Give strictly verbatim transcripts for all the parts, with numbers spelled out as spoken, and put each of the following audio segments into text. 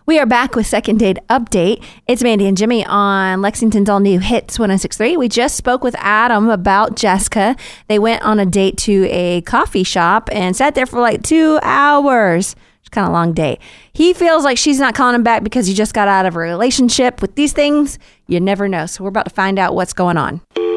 We are back with Second Date Update. It's Mandy and Jimmy on Lexington's all-new Hits one oh six point three. We just spoke with Adam about Jessica. They went on a date to a coffee shop and sat there for like two hours. It's kind of a long day. He feels like she's not calling him back because he just got out of a relationship. With these things, you never know. So we're about to find out what's going on.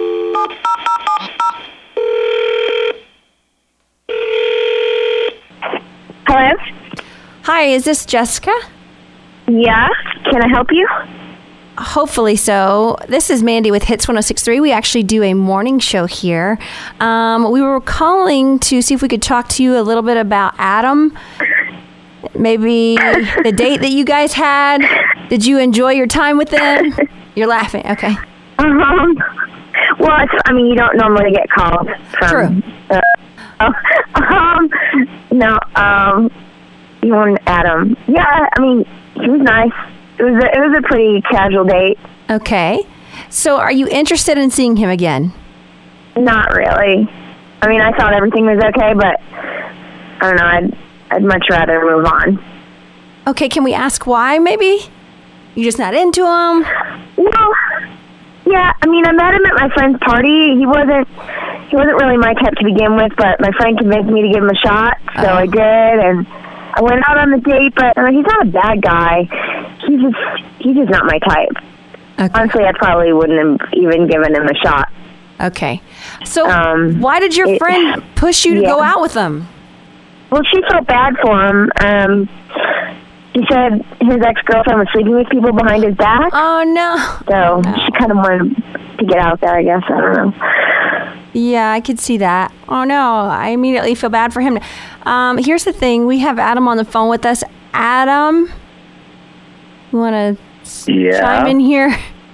Hello? Hi, is this Jessica? Yeah, can I help you? Hopefully so. This is Mandy with Hits one oh six point three. We actually do a morning show here. Um, we were calling to see if we could talk to you a little bit about Adam. Maybe the date that you guys had. Did you enjoy your time with them? You're laughing. Okay. Um, well, it's, I mean, you don't normally get called from... True. Uh, oh, um, no, um, you want Adam. Yeah, I mean... He was nice. It was a, it was a pretty casual date. Okay. So are you interested in seeing him again? Not really. I mean, I thought everything was okay, but I don't know. I'd, I'd much rather move on. Okay, can we ask why, maybe? You're just not into him? Well, yeah, I mean, I met him at my friend's party. He wasn't he wasn't really my type to begin with, but my friend convinced me to give him a shot, so oh. I did, and... I went out on the date, but I mean, he's not a bad guy. He's just he's just not my type. Okay. Honestly, I probably wouldn't have even given him a shot. Okay. So um, why did your it, friend push you to yeah. go out with him? Well, she felt bad for him. Um, he said his ex-girlfriend was sleeping with people behind his back. Oh, no. So no. she kind of wanted to get out there, I guess. I don't know. Yeah, I could see that. Oh, no. I immediately feel bad for him. Um, here's the thing. We have Adam on the phone with us. Adam, you want to yeah. chime in here?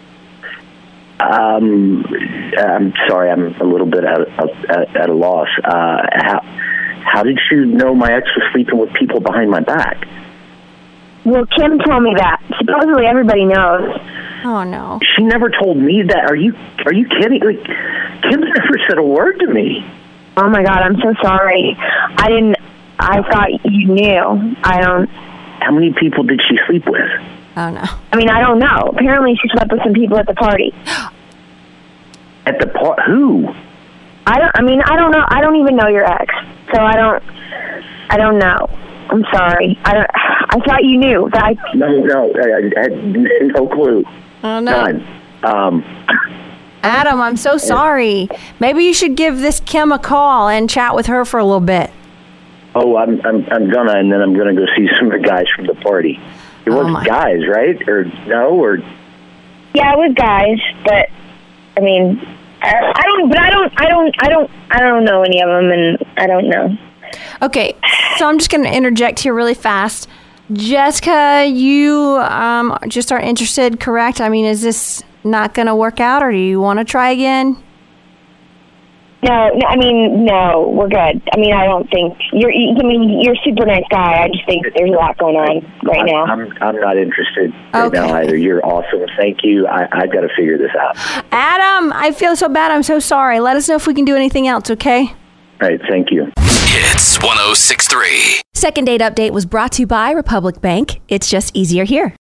Um, I'm sorry. I'm a little bit at, at, at a loss. Uh, how, how did you know my ex was sleeping with people behind my back? Well, Kim told me that. Supposedly everybody knows. Oh, no. She never told me that. Are you are you kidding? Like, Kim never said a word to me. Oh, my God. I'm so sorry. I didn't... I thought you knew. I don't... How many people did she sleep with? Oh, no. I mean, I don't know. Apparently she slept with some people at the party. At the party? Who? I don't... I mean, I don't know. I don't even know your ex. So I don't... I don't know. I'm sorry. I don't... I thought you knew. That I... No, no. I, I had no clue. Oh, no. None. Um... Adam, I'm so sorry. Maybe you should give this Kim a call and chat with her for a little bit. Oh, I'm I'm I'm gonna, and then I'm gonna go see some of the guys from the party. It Oh, was my. guys, right? Or no? Or Yeah, it was guys, but I mean, I, I don't. But I don't. I don't. I don't. I don't know any of them, and I don't know. Okay, so I'm just going to interject here really fast. Jessica, you um, just aren't interested, correct? I mean, is this not going to work out, or do you want to try again? No, no, I mean, no, we're good. I mean, I don't think you're. I mean, you're a super nice guy. I just think there's a lot going on right I'm, now. I'm I'm not interested right Okay. now either. You're awesome. Thank you. I I've got to figure this out. Adam, I feel so bad. I'm so sorry. Let us know if we can do anything else, okay? All right. Thank you. Hits one oh six point three. Second Date Update was brought to you by Republic Bank. It's just easier here.